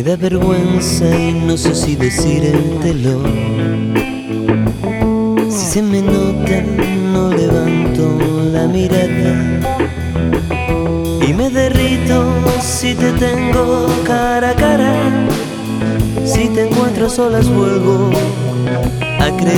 da vergüenza y no sé si decírtelo. Si se me nota, no levanto la mirada y me derrito si te tengo cara a cara. Si te encuentro a solas vuelvo a creer